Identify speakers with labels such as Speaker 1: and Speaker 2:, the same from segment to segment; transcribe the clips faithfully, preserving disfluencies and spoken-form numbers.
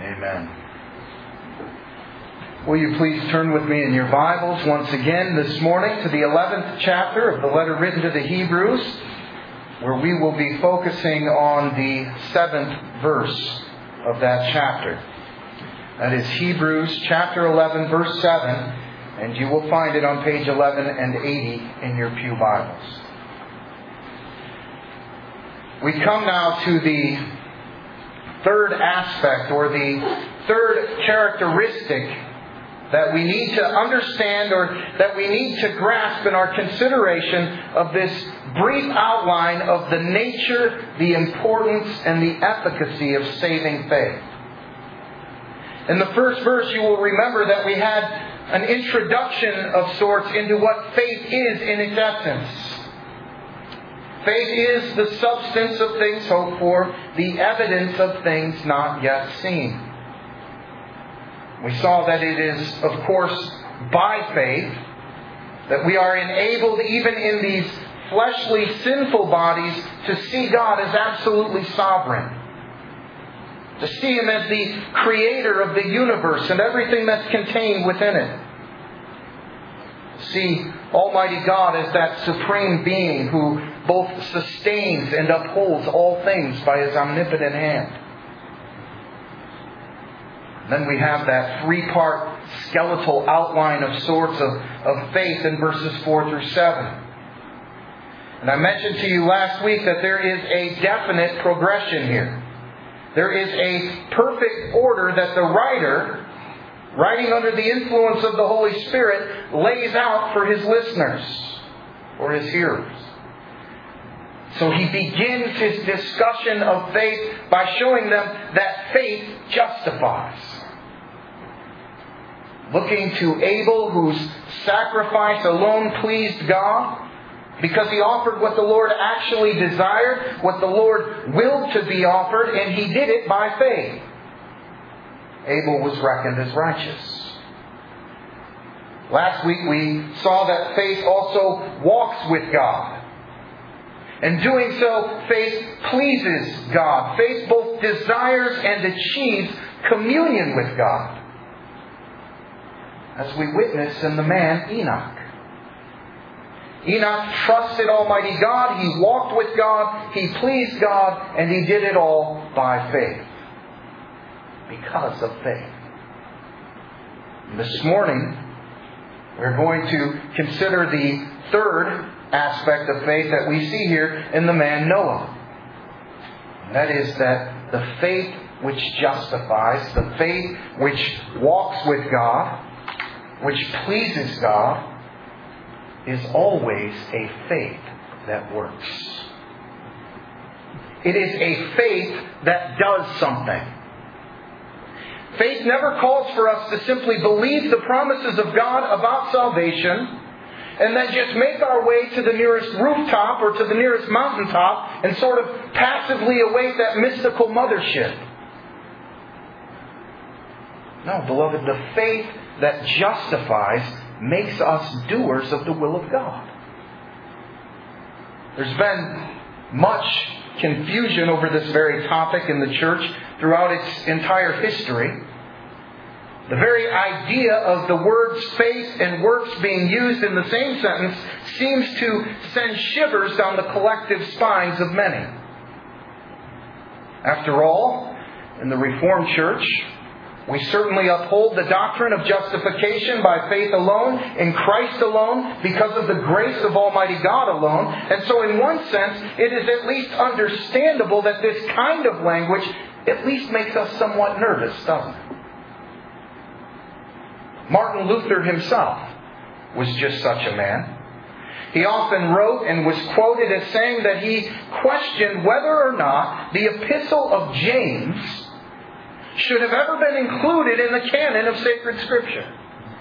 Speaker 1: Amen. Will you please turn with me in your Bibles once again this morning to the eleventh chapter of the letter written to the Hebrews, where we will be focusing on the seventh verse of that chapter. That is Hebrews chapter eleven, verse seven, and you will find it on page eleven and eighty in your pew Bibles. We come now to the third aspect, or the third characteristic that we need to understand, or that we need to grasp in our consideration of this brief outline of the nature, the importance, and the efficacy of saving faith. In the first verse, you will remember that we had an introduction of sorts into what faith is in its essence. Faith is the substance of things hoped for, the evidence of things not yet seen. We saw that it is, of course, by faith that we are enabled, even in these fleshly, sinful bodies, to see God as absolutely sovereign. To see Him as the creator of the universe and everything that's contained within it. See Almighty God as that supreme being who both sustains and upholds all things by His omnipotent hand. Then we have that three-part skeletal outline of sorts of, of faith in verses four through seven. And I mentioned to you last week that there is a definite progression here. There is a perfect order that the writer, writing under the influence of the Holy Spirit, lays out for his listeners, or his hearers. So he begins his discussion of faith by showing them that faith justifies. Looking to Abel, whose sacrifice alone pleased God, because he offered what the Lord actually desired, what the Lord willed to be offered, and he did it by faith. Abel was reckoned as righteous. Last week we saw that faith also walks with God. In doing so, faith pleases God. Faith both desires and achieves communion with God. As we witness in the man Enoch. Enoch trusted Almighty God. He walked with God. He pleased God. And he did it all by faith. Because of faith. And this morning, we're going to consider the third aspect of faith that we see here in the man Noah. And that is that the faith which justifies, the faith which walks with God, which pleases God, is always a faith that works. It is a faith that does something. Faith never calls for us to simply believe the promises of God about salvation and then just make our way to the nearest rooftop or to the nearest mountaintop and sort of passively await that mystical mothership. No, beloved, the faith that justifies makes us doers of the will of God. There's been much confusion over this very topic in the church throughout its entire history. The very idea of the words faith and works being used in the same sentence seems to send shivers down the collective spines of many. After all, in the Reformed Church, we certainly uphold the doctrine of justification by faith alone, in Christ alone, because of the grace of Almighty God alone. And so in one sense, it is at least understandable that this kind of language at least makes us somewhat nervous, doesn't it? Martin Luther himself was just such a man. He often wrote and was quoted as saying that he questioned whether or not the Epistle of James should have ever been included in the canon of sacred Scripture.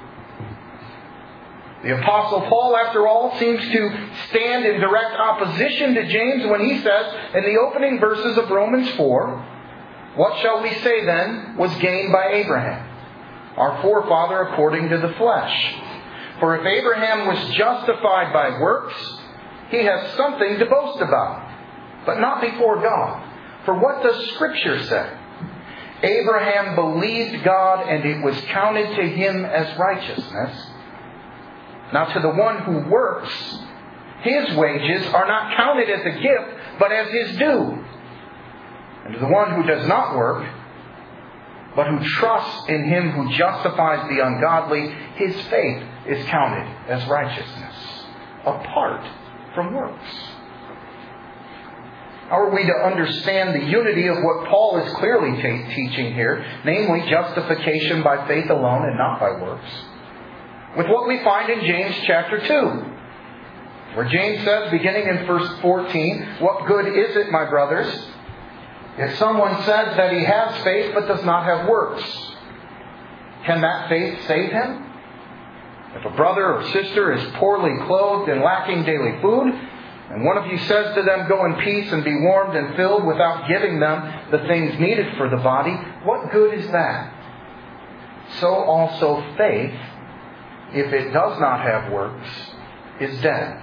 Speaker 1: The Apostle Paul, after all, seems to stand in direct opposition to James when he says in the opening verses of Romans four, "What shall we say then was gained by Abraham, our forefather according to the flesh? For if Abraham was justified by works, he has something to boast about, but not before God. For what does Scripture say? Abraham believed God and it was counted to him as righteousness. Now to the one who works, his wages are not counted as a gift, but as his due. And to the one who does not work, but who trusts in him who justifies the ungodly, his faith is counted as righteousness, apart from works. How are we to understand the unity of what Paul is clearly t- teaching here, namely justification by faith alone and not by works, with what we find in James chapter two, where James says, beginning in verse fourteen, "What good is it, my brothers, if someone says that he has faith but does not have works? Can that faith save him? If a brother or sister is poorly clothed and lacking daily food, and one of you says to them, 'Go in peace and be warmed and filled,' without giving them the things needed for the body, what good is that? So also faith, if it does not have works, is dead."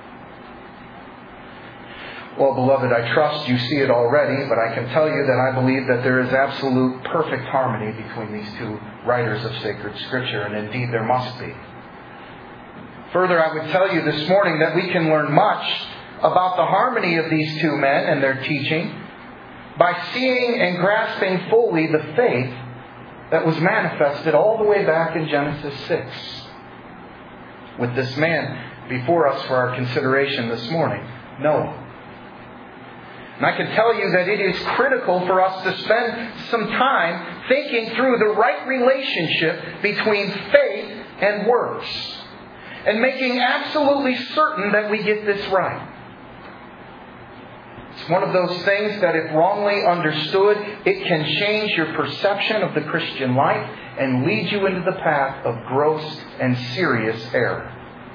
Speaker 1: Well, beloved, I trust you see it already, but I can tell you that I believe that there is absolute perfect harmony between these two writers of sacred Scripture, and indeed there must be. Further, I would tell you this morning that we can learn much about the harmony of these two men and their teaching by seeing and grasping fully the faith that was manifested all the way back in Genesis six. With this man before us for our consideration this morning, Noah. And I can tell you that it is critical for us to spend some time thinking through the right relationship between faith and works, and making absolutely certain that we get this right. It's one of those things that if wrongly understood, it can change your perception of the Christian life and lead you into the path of gross and serious error.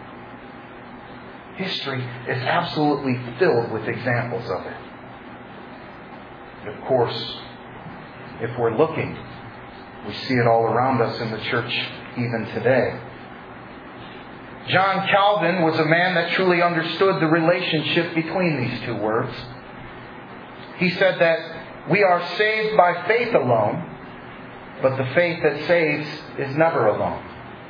Speaker 1: History is absolutely filled with examples of it. Of course, if we're looking, we see it all around us in the church even today. John Calvin was a man that truly understood the relationship between these two words. He said that we are saved by faith alone, but the faith that saves is never alone.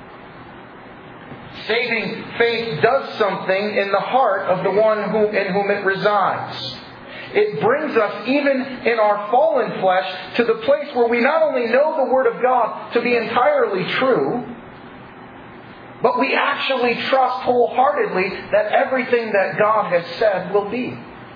Speaker 1: Saving faith does something in the heart of the one who, in whom it resides. It brings us, even in our fallen flesh, to the place where we not only know the Word of God to be entirely true, but we actually trust wholeheartedly that everything that God has said will be.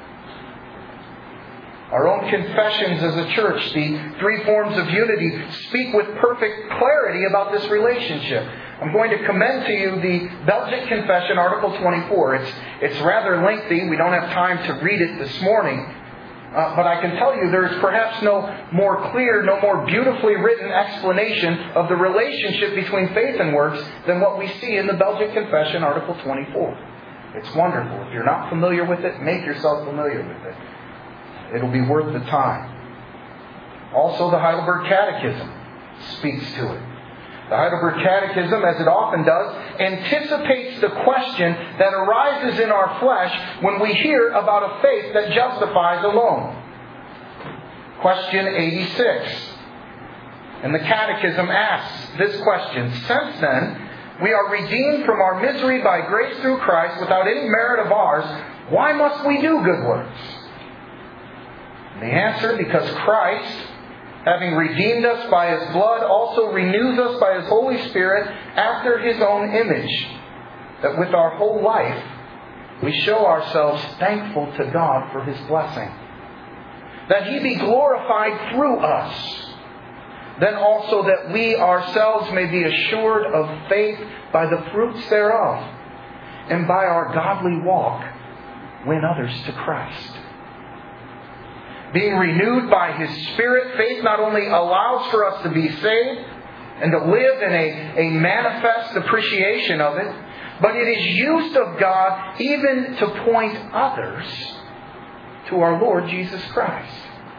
Speaker 1: Our own confessions as a church, the three forms of unity, speak with perfect clarity about this relationship. I'm going to commend to you the Belgic Confession, Article twenty-four. It's, it's rather lengthy. We don't have time to read it this morning. Uh, but I can tell you there is perhaps no more clear, no more beautifully written explanation of the relationship between faith and works than what we see in the Belgic Confession, Article twenty-four. It's wonderful. If you're not familiar with it, make yourself familiar with it. It'll be worth the time. Also, the Heidelberg Catechism speaks to it. The Heidelberg Catechism, as it often does, anticipates the question that arises in our flesh when we hear about a faith that justifies alone. Question eighty-six. And the Catechism asks this question: "Since then, we are redeemed from our misery by grace through Christ without any merit of ours, why must we do good works?" And the answer: because Christ, having redeemed us by His blood, also renews us by His Holy Spirit after His own image, that with our whole life we show ourselves thankful to God for His blessing, that He be glorified through us, then also that we ourselves may be assured of faith by the fruits thereof, and by our godly walk win others to Christ. Being renewed by His Spirit, faith not only allows for us to be saved and to live in a, a manifest appreciation of it, but it is used of God even to point others to our Lord Jesus Christ.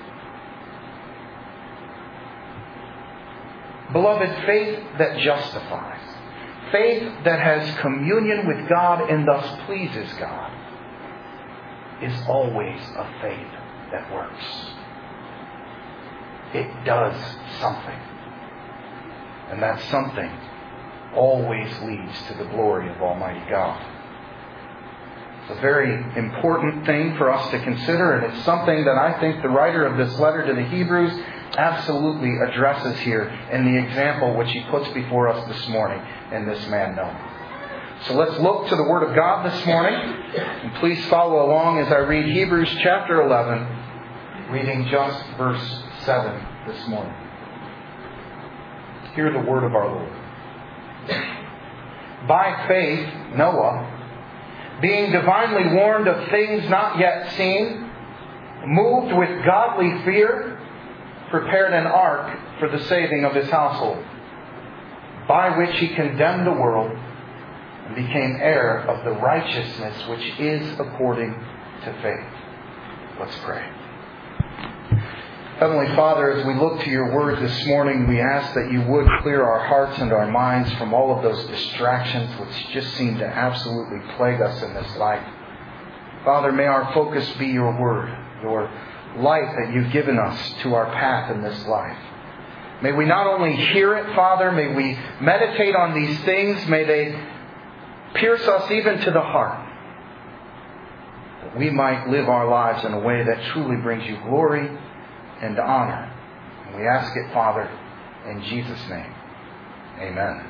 Speaker 1: Beloved, faith that justifies, faith that has communion with God and thus pleases God, is always a faith that works. it does something. And that something always leads to the glory of Almighty God. It's a very important thing for us to consider, and it's something that I think the writer of this letter to the Hebrews absolutely addresses here in the example which he puts before us this morning in this man Noah. So let's look to the Word of God this morning, and please follow along as I read Hebrews chapter eleven, reading just verse seven this morning. Hear the word of our Lord. By faith, Noah, being divinely warned of things not yet seen, moved with godly fear, prepared an ark for the saving of his household, by which he condemned the world and became heir of the righteousness which is according to faith. Let's pray. Heavenly Father, as we look to your word this morning, we ask that you would clear our hearts and our minds from all of those distractions which just seem to absolutely plague us in this life. Father, may our focus be your word, your light that you've given us to our path in this life. May we not only hear it, Father, may we meditate on these things, may they pierce us even to the heart, that we might live our lives in a way that truly brings you glory and honor. And we ask it, Father, in Jesus' name. Amen.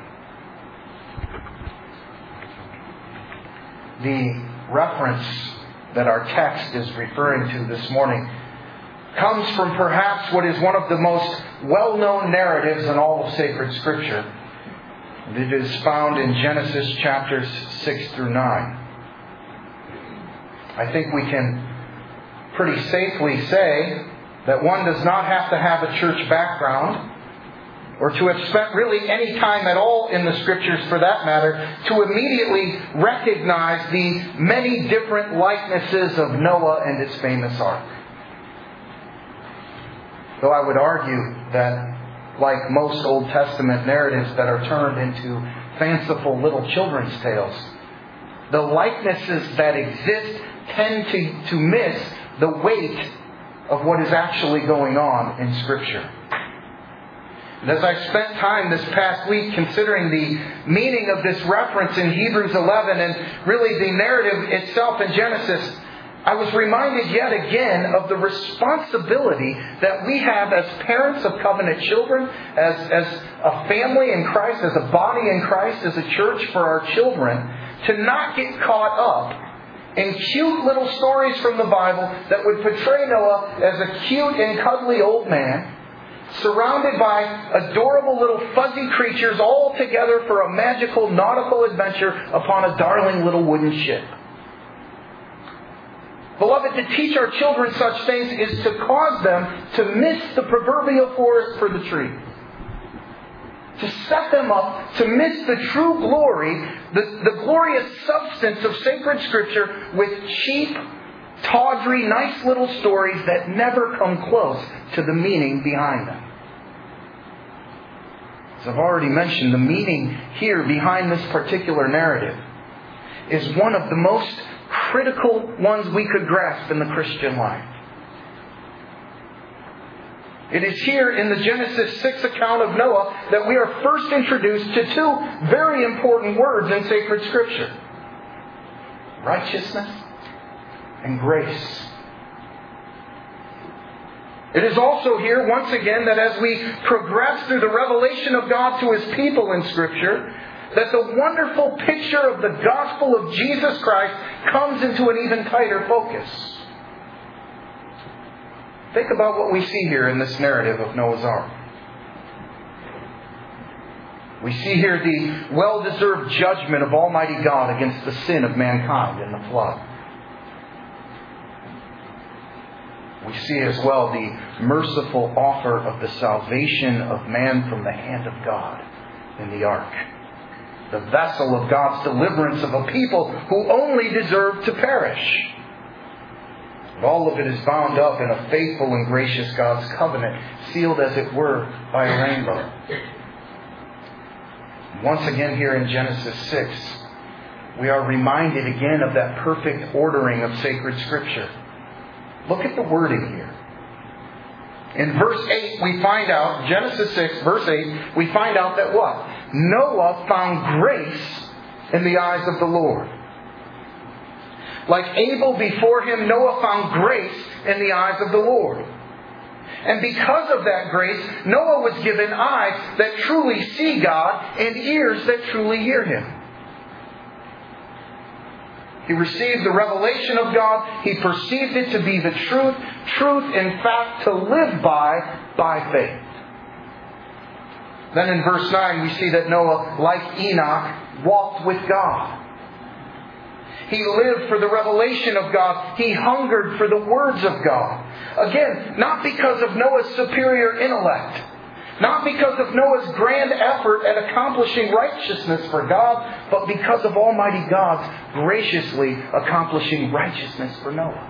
Speaker 1: The reference that our text is referring to this morning comes from perhaps what is one of the most well-known narratives in all of sacred Scripture. It is found in Genesis chapters six through nine. I think we can pretty safely say that one does not have to have a church background or to have spent really any time at all in the Scriptures for that matter to immediately recognize the many different likenesses of Noah and his famous ark. Though I would argue that, like most Old Testament narratives that are turned into fanciful little children's tales, the likenesses that exist tend to, to miss the weight of what is actually going on in Scripture. And as I spent time this past week considering the meaning of this reference in Hebrews eleven and really the narrative itself in Genesis, I was reminded yet again of the responsibility that we have as parents of covenant children, as, as a family in Christ, as a body in Christ, as a church for our children, to not get caught up in cute little stories from the Bible that would portray Noah as a cute and cuddly old man, surrounded by adorable little fuzzy creatures all together for a magical nautical adventure upon a darling little wooden ship. Beloved, to teach our children such things is to cause them to miss the proverbial forest for the trees. To set them up to miss the true glory, the, the glorious substance of sacred Scripture with cheap, tawdry, nice little stories that never come close to the meaning behind them. As I've already mentioned, the meaning here behind this particular narrative is one of the most critical ones we could grasp in the Christian life. It is here in the Genesis six account of Noah that we are first introduced to two very important words in sacred Scripture: righteousness and grace. It is also here, once again, that as we progress through the revelation of God to His people in Scripture, that the wonderful picture of the gospel of Jesus Christ comes into an even tighter focus. Think about what we see here in this narrative of Noah's Ark. We see here the well-deserved judgment of Almighty God against the sin of mankind in the flood. We see as well the merciful offer of the salvation of man from the hand of God in the ark. The vessel of God's deliverance of a people who only deserve to perish. And all of it is bound up in a faithful and gracious God's covenant, sealed as it were by a rainbow. Once again here in Genesis six, we are reminded again of that perfect ordering of sacred Scripture. Look at the wording here. In verse eight, we find out, Genesis six, verse eight, we find out that what? Noah found grace in the eyes of the Lord. Like Abel before him, Noah found grace in the eyes of the Lord. And because of that grace, Noah was given eyes that truly see God and ears that truly hear Him. He received the revelation of God. He perceived it to be the truth. Truth, in fact, to live by, by faith. Then in verse nine, we see that Noah, like Enoch, walked with God. He lived for the revelation of God. He hungered for the words of God. Again, not because of Noah's superior intellect. Not because of Noah's grand effort at accomplishing righteousness for God, but because of Almighty God's graciously accomplishing righteousness for Noah.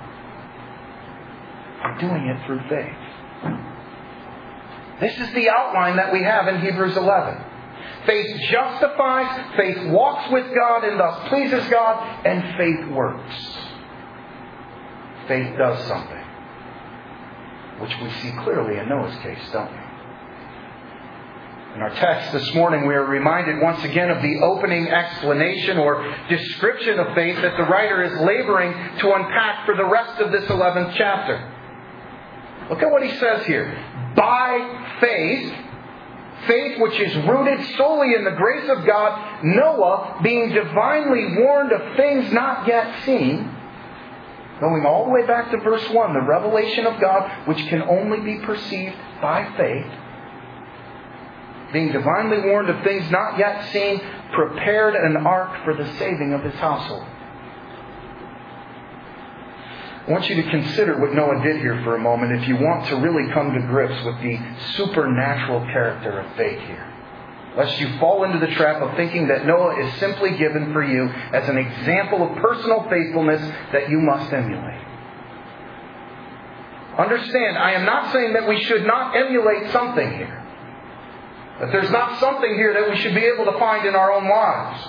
Speaker 1: By doing it through faith. This is the outline that we have in Hebrews eleven. Faith justifies, faith walks with God and thus pleases God, and faith works. Faith does something, which we see clearly in Noah's case, don't we? In our text this morning, we are reminded once again of the opening explanation or description of faith that the writer is laboring to unpack for the rest of this eleventh chapter. Look at what he says here. By faith, faith which is rooted solely in the grace of God, Noah, being divinely warned of things not yet seen, going all the way back to verse one, the revelation of God, which can only be perceived by faith, being divinely warned of things not yet seen, prepared an ark for the saving of his household. I want you to consider what Noah did here for a moment if you want to really come to grips with the supernatural character of faith here. Lest you fall into the trap of thinking that Noah is simply given for you as an example of personal faithfulness that you must emulate. Understand, I am not saying that we should not emulate something here. That there's not something here that we should be able to find in our own lives.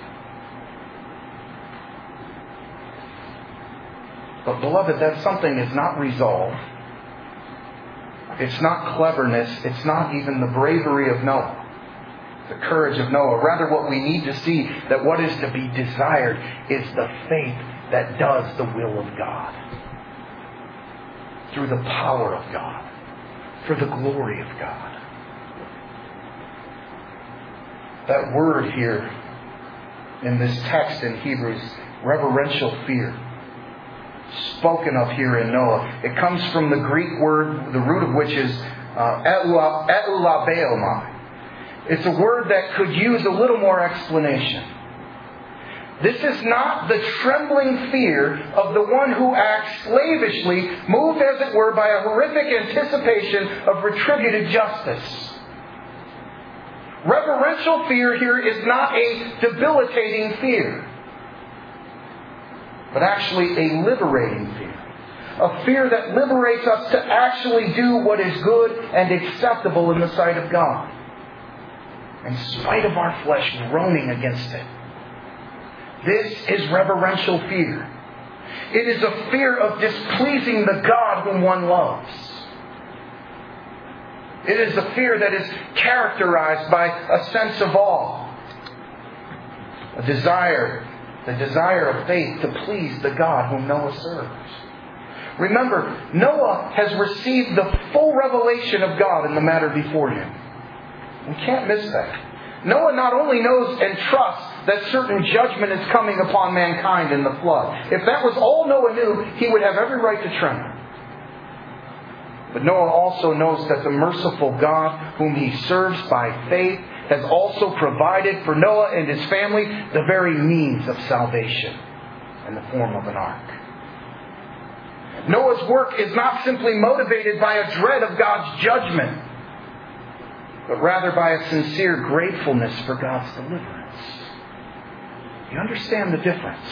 Speaker 1: But beloved, that something is not resolve. It's not cleverness. It's not even the bravery of Noah. The courage of Noah. Rather, what we need to see, that what is to be desired is the faith that does the will of God. Through the power of God. For the glory of God. That word here in this text in Hebrews, reverential fear, spoken of here in Noah. It comes from the Greek word, the root of which is uh, eulabeomai. It's a word that could use a little more explanation. This is not the trembling fear of the one who acts slavishly, moved as it were by a horrific anticipation of retributive justice. Reverential fear here is not a debilitating fear, but actually a liberating fear. A fear that liberates us to actually do what is good and acceptable in the sight of God, in spite of our flesh groaning against it. This is reverential fear. It is a fear of displeasing the God whom one loves. It is a fear that is characterized by a sense of awe, a desire The desire of faith to please the God whom Noah serves. Remember, Noah has received the full revelation of God in the matter before him. We can't miss that. Noah not only knows and trusts that certain judgment is coming upon mankind in the flood. If that was all Noah knew, he would have every right to tremble. But Noah also knows that the merciful God whom he serves by faith has also provided for Noah and his family the very means of salvation in the form of an ark. Noah's work is not simply motivated by a dread of God's judgment, but rather by a sincere gratefulness for God's deliverance. You understand the difference?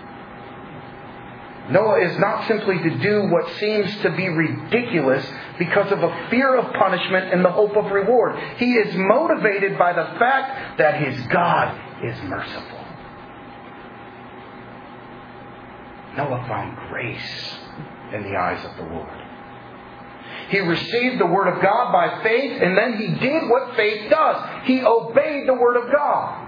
Speaker 1: Noah is not simply to do what seems to be ridiculous because of a fear of punishment and the hope of reward. He is motivated by the fact that his God is merciful. Noah found grace in the eyes of the Lord. He received the Word of God by faith, and then he did what faith does. He obeyed the Word of God.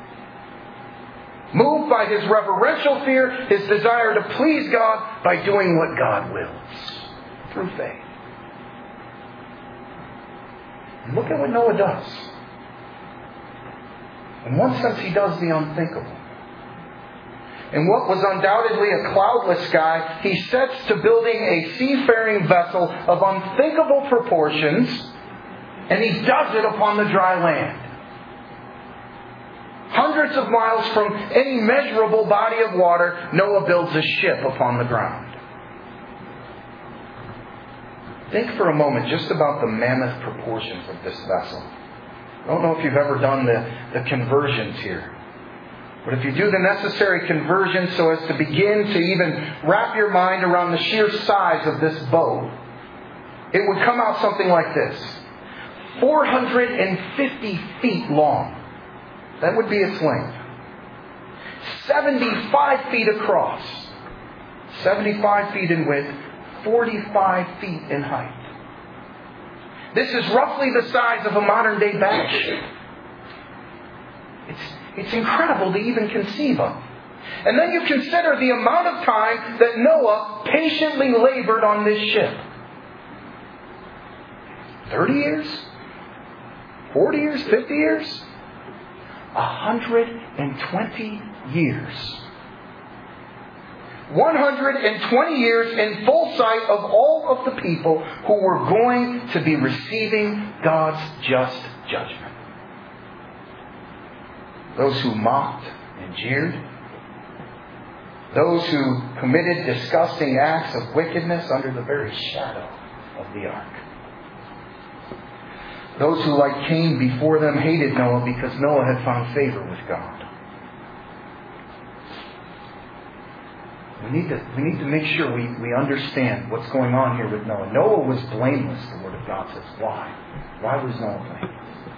Speaker 1: Moved by his reverential fear, his desire to please God by doing what God wills. Through faith. And look at what Noah does. In one sense, he does the unthinkable. In what was undoubtedly a cloudless sky, he sets to building a seafaring vessel of unthinkable proportions, and he does it upon the dry land. Hundreds of miles from any measurable body of water, Noah builds a ship upon the ground. Think for a moment just about the mammoth proportions of this vessel. I don't know if you've ever done the, the conversions here. But if you do the necessary conversion so as to begin to even wrap your mind around the sheer size of this boat, it would come out something like this. four hundred fifty feet long. That would be its length. seventy-five feet across. seventy-five feet in width. forty-five feet in height. This is roughly the size of a modern day battleship. It's It's incredible to even conceive of. And then you consider the amount of time that Noah patiently labored on this ship. thirty years? forty years? fifty years? one hundred twenty years. one hundred twenty years in full sight of all of the people who were going to be receiving God's just judgment. Those who mocked and jeered. Those who committed disgusting acts of wickedness under the very shadow of the ark. Those who, like Cain before them, hated Noah because Noah had found favor with God. We need to, we need to make sure we, we understand what's going on here with Noah. Noah was blameless, the Word of God says. Why? Why was Noah blameless?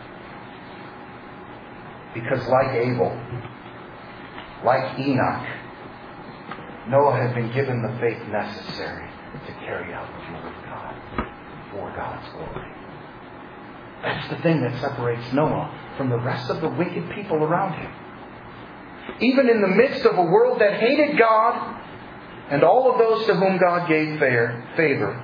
Speaker 1: Because like Abel, like Enoch, Noah had been given the faith necessary to carry out the will of God for God's glory. That's the thing that separates Noah from the rest of the wicked people around him. Even in the midst of a world that hated God and all of those to whom God gave favor,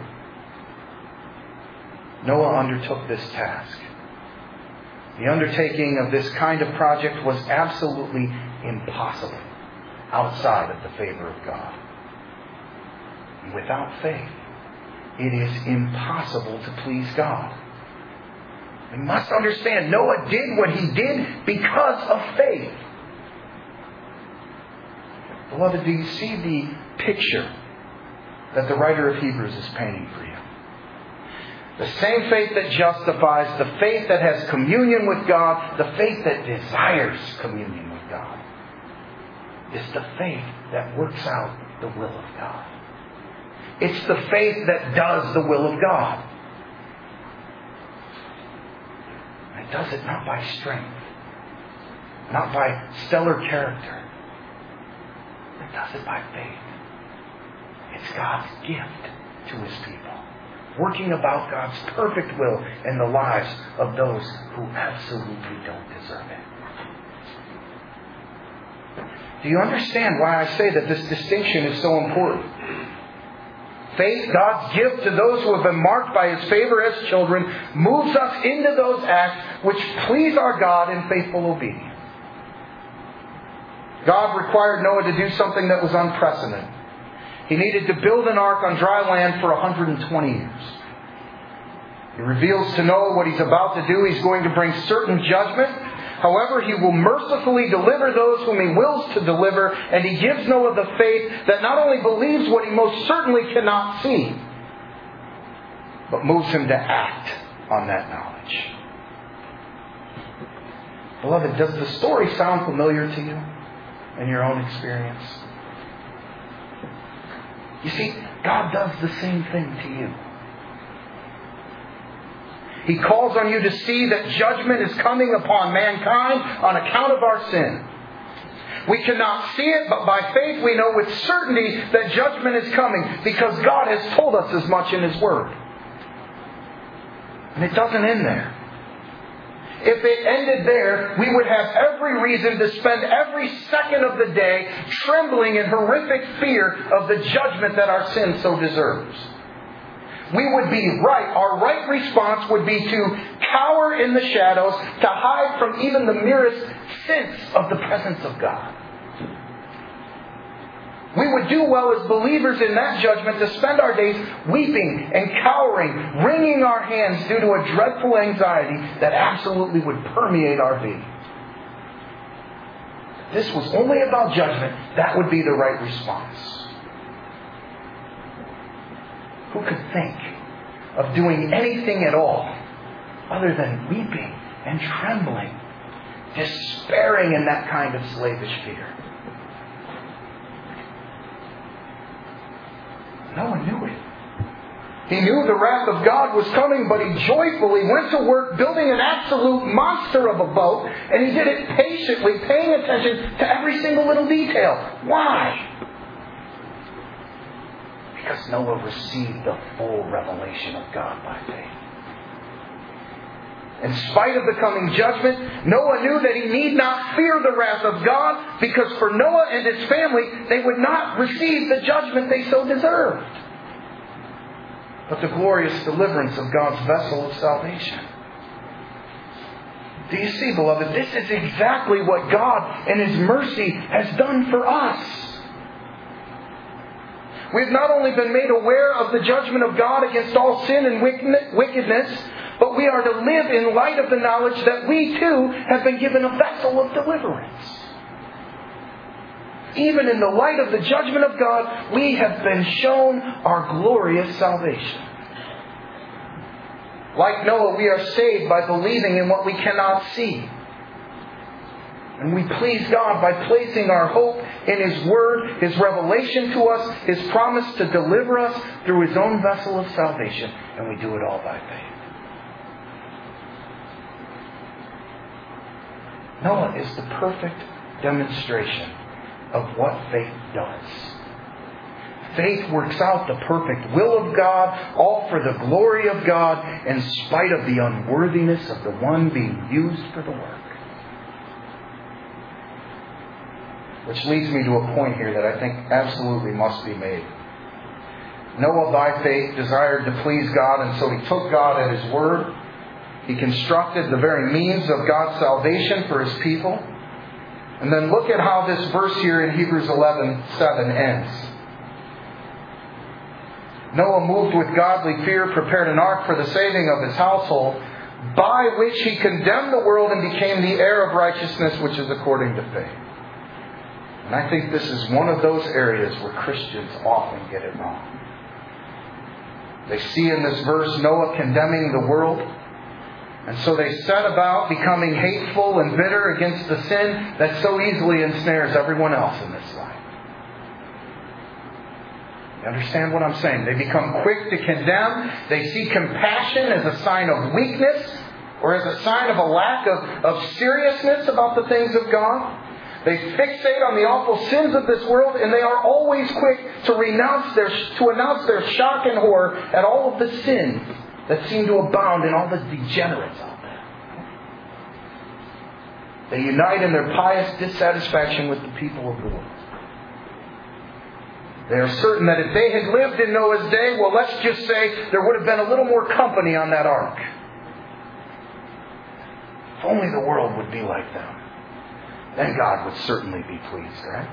Speaker 1: Noah undertook this task. The undertaking of this kind of project was absolutely impossible outside of the favor of God. And without faith, it is impossible to please God. We must understand Noah did what he did because of faith. Beloved, do you see the picture that the writer of Hebrews is painting for you? The same faith that justifies, the faith that has communion with God, the faith that desires communion with God, is the faith that works out the will of God. It's the faith that does the will of God. And it does it not by strength, not by stellar character. It does it by faith. It's God's gift to His people, working about God's perfect will in the lives of those who absolutely don't deserve it. Do you understand why I say that this distinction is so important? Faith, God's gift to those who have been marked by His favor as children, moves us into those acts which please our God in faithful obedience. God required Noah to do something that was unprecedented. He needed to build an ark on dry land for one hundred twenty years. He reveals to Noah what he's about to do. He's going to bring certain judgment. However, He will mercifully deliver those whom He wills to deliver. And He gives Noah the faith that not only believes what he most certainly cannot see, but moves him to act on that knowledge. Beloved, does the story sound familiar to you in your own experience? You see, God does the same thing to you. He calls on you to see that judgment is coming upon mankind on account of our sin. We cannot see it, but by faith we know with certainty that judgment is coming because God has told us as much in His Word. And it doesn't end there. If it ended there, we would have every reason to spend every second of the day trembling in horrific fear of the judgment that our sin so deserves. We would be right. Our right response would be to cower in the shadows, to hide from even the merest sense of the presence of God. We would do well as believers in that judgment to spend our days weeping and cowering, wringing our hands due to a dreadful anxiety that absolutely would permeate our being. If this was only about judgment, that would be the right response. Who could think of doing anything at all other than weeping and trembling, despairing in that kind of slavish fear? No one knew it. He knew the wrath of God was coming, but he joyfully went to work building an absolute monster of a boat, and he did it patiently, paying attention to every single little detail. Why? Because Noah received the full revelation of God by faith. In spite of the coming judgment, Noah knew that he need not fear the wrath of God, because for Noah and his family, they would not receive the judgment they so deserved, but the glorious deliverance of God's vessel of salvation. Do you see, beloved? This is exactly what God in His mercy has done for us. We've not only been made aware of the judgment of God against all sin and wickedness, but we are to live in light of the knowledge that we too have been given a vessel of deliverance. Even in the light of the judgment of God, we have been shown our glorious salvation. Like Noah, we are saved by believing in what we cannot see. And we please God by placing our hope in His Word, His revelation to us, His promise to deliver us through His own vessel of salvation. And we do it all by faith. Noah is the perfect demonstration of what faith does. Faith works out the perfect will of God, all for the glory of God, in spite of the unworthiness of the one being used for the work. Which leads me to a point here that I think absolutely must be made. Noah, by faith, desired to please God, and so he took God at His word. He constructed the very means of God's salvation for His people. And then look at how this verse here in Hebrews eleven seven ends. Noah, moved with godly fear, prepared an ark for the saving of his household, by which he condemned the world and became the heir of righteousness, which is according to faith. And I think this is one of those areas where Christians often get it wrong. They see in this verse Noah condemning the world, and so they set about becoming hateful and bitter against the sin that so easily ensnares everyone else in this life. You understand what I'm saying? They become quick to condemn. They see compassion as a sign of weakness or as a sign of a lack of, of seriousness about the things of God. They fixate on the awful sins of this world, and they are always quick to renounce their, to announce their shock and horror at all of the sins that seem to abound in all the degenerates out there. They unite in their pious dissatisfaction with the people of the world. They are certain that if they had lived in Noah's day, well, let's just say there would have been a little more company on that ark. If only the world would be like them, then God would certainly be pleased, right?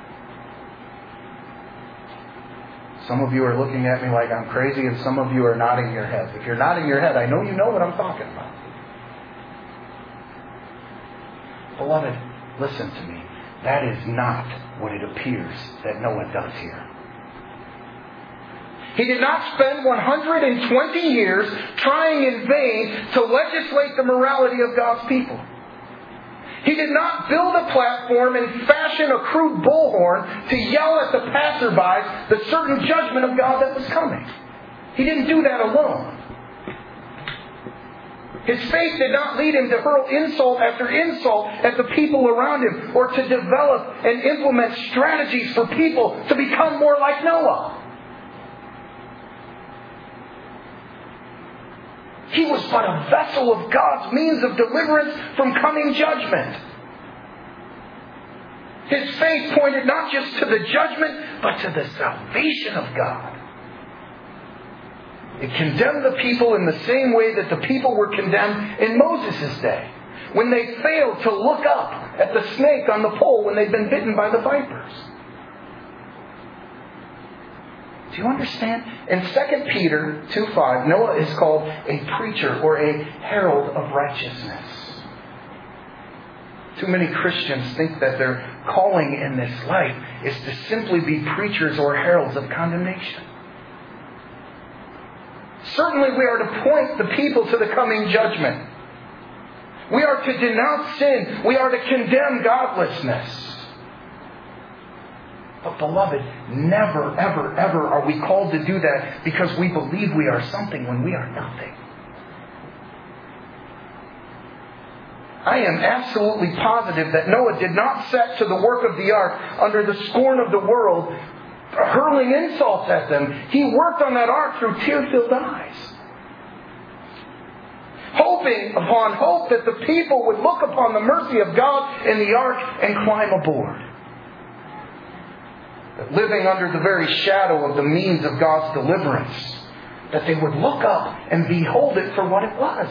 Speaker 1: Some of you are looking at me like I'm crazy, and some of you are nodding your heads. If you're nodding your head, I know you know what I'm talking about. Beloved, listen to me. That is not what it appears that Noah does here. He did not spend one hundred twenty years trying in vain to legislate the morality of God's people. He did not build a platform and fashion a crude bullhorn to yell at the passerbys the certain judgment of God that was coming. He didn't do that alone. His faith did not lead him to hurl insult after insult at the people around him, or to develop and implement strategies for people to become more like Noah. He was but a vessel of God's means of deliverance from coming judgment. His faith pointed not just to the judgment, but to the salvation of God. It condemned the people in the same way that the people were condemned in Moses' day, when they failed to look up at the snake on the pole when they'd been bitten by the vipers. Do you understand? In Second Peter two five, Noah is called a preacher or a herald of righteousness. Too many Christians think that their calling in this life is to simply be preachers or heralds of condemnation. Certainly we are to point the people to the coming judgment. We are to denounce sin. We are to condemn godlessness. But beloved, never, ever, ever are we called to do that because we believe we are something when we are nothing. I am absolutely positive that Noah did not set to the work of the ark under the scorn of the world, hurling insults at them. He worked on that ark through tear-filled eyes, hoping upon hope that the people would look upon the mercy of God in the ark and climb aboard. That living under the very shadow of the means of God's deliverance, that they would look up and behold it for what it was.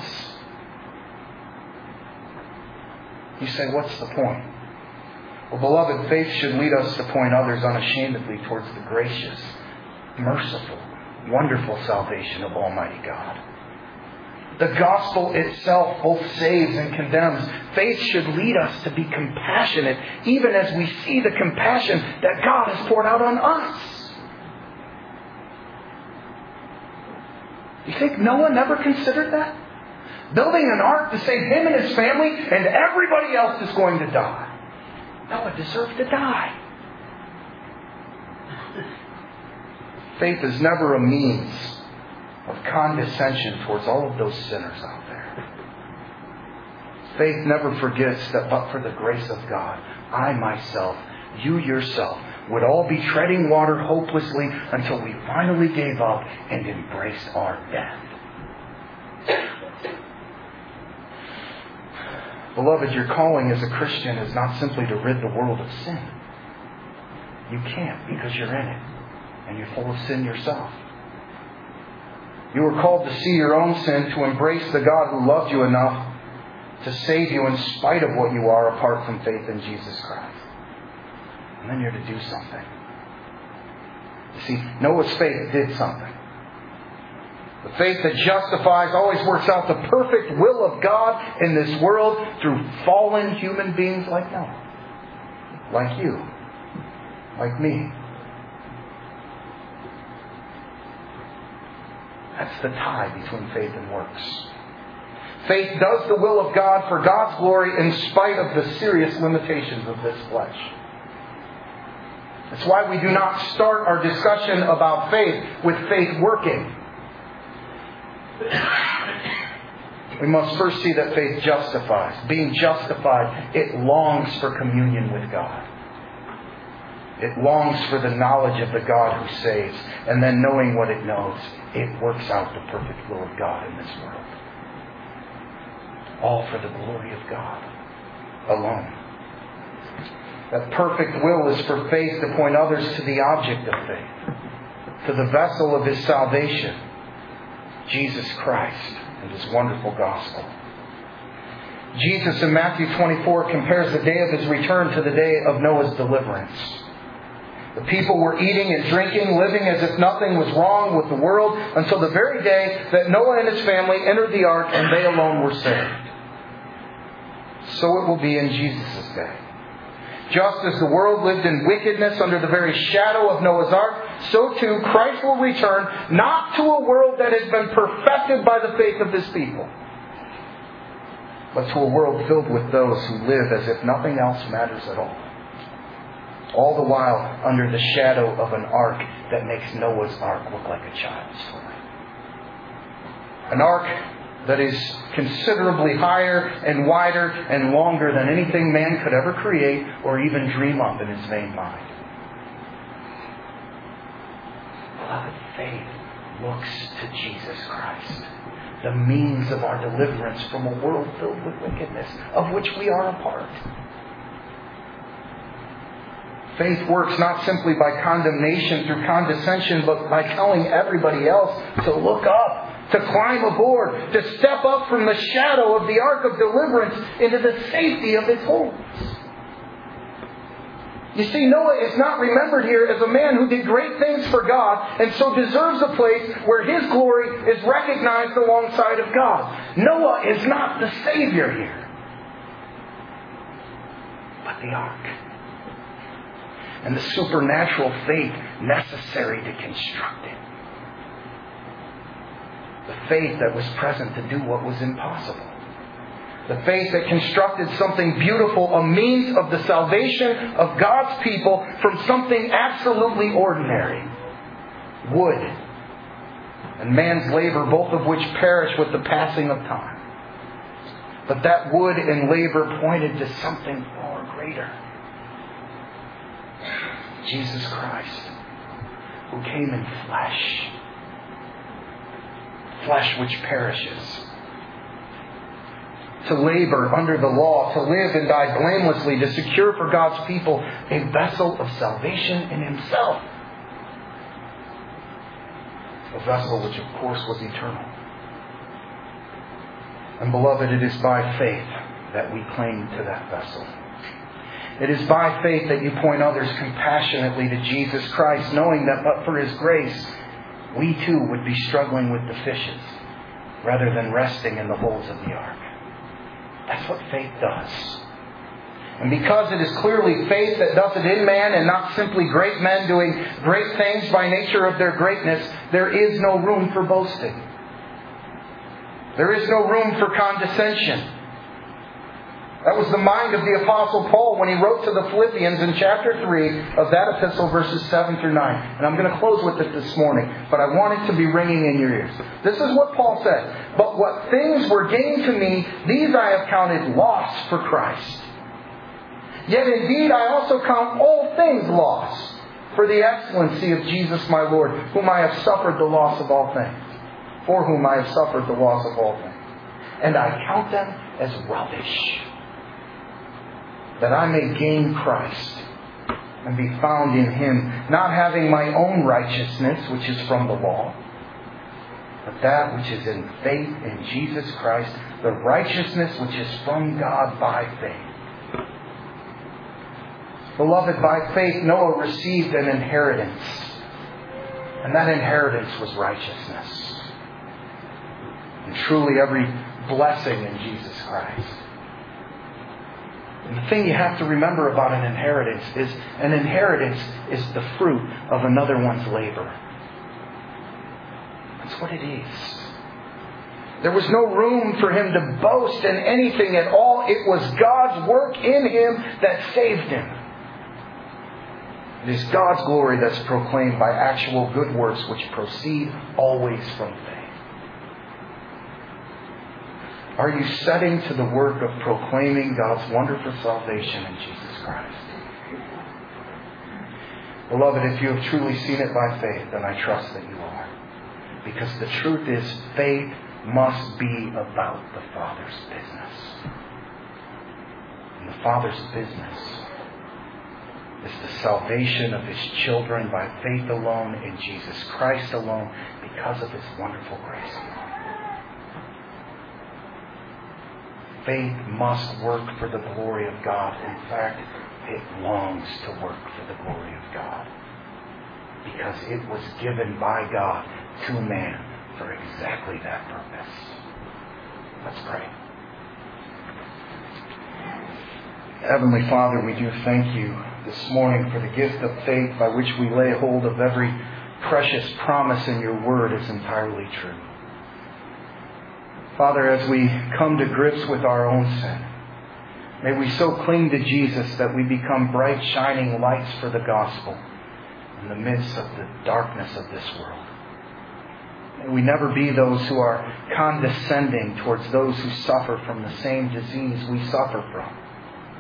Speaker 1: You say, what's the point? Well, beloved, faith should lead us to point others unashamedly towards the gracious, merciful, wonderful salvation of Almighty God. The gospel itself both saves and condemns. Faith should lead us to be compassionate, even as we see the compassion that God has poured out on us. You think Noah never considered that? Building an ark to save him and his family, and everybody else is going to die. Noah deserved to die. Faith is never a means of condescension towards all of those sinners out there. Faith never forgets that but for the grace of God, I myself, you yourself, would all be treading water hopelessly until we finally gave up and embraced our death. Beloved, your calling as a Christian is not simply to rid the world of sin. You can't, because you're in it, and you're full of sin yourself. You are called to see your own sin, to embrace the God who loved you enough to save you in spite of what you are apart from faith in Jesus Christ. And then you're to do something. You see, Noah's faith did something. The faith that justifies always works out the perfect will of God in this world through fallen human beings like Noah, like you, like me. That's the tie between faith and works. Faith does the will of God for God's glory in spite of the serious limitations of this flesh. That's why we do not start our discussion about faith with faith working. We must first see that faith justifies. Being justified, it longs for communion with God. It longs for the knowledge of the God who saves. And then knowing what it knows, it works out the perfect will of God in this world. All for the glory of God alone. That perfect will is for faith to point others to the object of faith, to the vessel of His salvation, Jesus Christ and His wonderful gospel. Jesus in Matthew twenty-four compares the day of His return to the day of Noah's deliverance. The people were eating and drinking, living as if nothing was wrong with the world until the very day that Noah and his family entered the ark and they alone were saved. So it will be in Jesus' day. Just as the world lived in wickedness under the very shadow of Noah's ark, so too Christ will return, not to a world that has been perfected by the faith of His people, but to a world filled with those who live as if nothing else matters at all. All the while under the shadow of an ark that makes Noah's ark look like a child's toy. An ark that is considerably higher and wider and longer than anything man could ever create or even dream up in his vain mind. Beloved, faith looks to Jesus Christ. the means of our deliverance from a world filled with wickedness, of which we are a part. Faith works not simply by condemnation through condescension, but by telling everybody else to look up, to climb aboard, to step up from the shadow of the ark of deliverance into the safety of its holiness. You see, Noah is not remembered here as a man who did great things for God and so deserves a place where his glory is recognized alongside of God. Noah is not the Savior here, but the ark. And the supernatural faith necessary to construct it. The faith that was present to do what was impossible. The faith that constructed something beautiful, a means of the salvation of God's people from something absolutely ordinary. Wood and man's labor, both of which perish with the passing of time. But that wood and labor pointed to something far greater. Jesus Christ, who came in flesh. Flesh which perishes. To labor under the law, to live and die blamelessly, to secure for God's people a vessel of salvation in Himself. A vessel which of course was eternal. And beloved, it is by faith that we cling to that vessel. It is by faith that you point others compassionately to Jesus Christ, knowing that but for His grace, we too would be struggling with the fishes rather than resting in the holes of the ark. That's what faith does. And because it is clearly faith that does it in man and not simply great men doing great things by nature of their greatness, there is no room for boasting. There is no room for condescension. That was the mind of the Apostle Paul when he wrote to the Philippians in chapter three of that epistle, verses seven through nine. And I'm going to close with it this morning, but I want it to be ringing in your ears. This is what Paul said. But what things were gained to me, these I have counted loss for Christ. Yet indeed I also count all things loss for the excellency of Jesus my Lord, whom I have suffered the loss of all things. For whom I have suffered the loss of all things. And I count them as rubbish, that I may gain Christ and be found in Him, not having my own righteousness, which is from the law, but that which is in faith in Jesus Christ, the righteousness which is from God by faith. Beloved, by faith Noah received an inheritance, and that inheritance was righteousness. And truly every blessing in Jesus Christ. And the thing you have to remember about an inheritance is an inheritance is the fruit of another one's labor. That's what it is. There was no room for him to boast in anything at all. It was God's work in him that saved him. It is God's glory that's proclaimed by actual good works which proceed always from faith. Are you setting to the work of proclaiming God's wonderful salvation in Jesus Christ? Beloved, if you have truly seen it by faith, then I trust that you are. Because the truth is, faith must be about the Father's business. And the Father's business is the salvation of His children by faith alone in Jesus Christ alone because of His wonderful grace. Faith must work for the glory of God. In fact, it longs to work for the glory of God. Because it was given by God to man for exactly that purpose. Let's pray. Heavenly Father, we do thank you this morning for the gift of faith by which we lay hold of every precious promise in your word is entirely true. Father, as we come to grips with our own sin, may we so cling to Jesus that we become bright, shining lights for the gospel in the midst of the darkness of this world. May we never be those who are condescending towards those who suffer from the same disease we suffer from.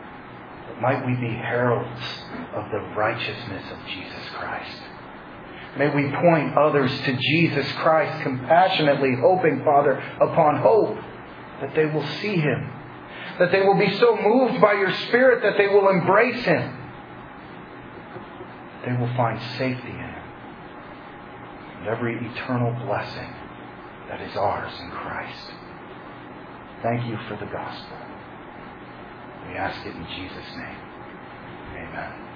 Speaker 1: But might we be heralds of the righteousness of Jesus Christ. May we point others to Jesus Christ compassionately, hoping, Father, upon hope, that they will see Him, that they will be so moved by your Spirit that they will embrace Him. They will find safety in Him and every eternal blessing that is ours in Christ. Thank you for the gospel. We ask it in Jesus' name. Amen.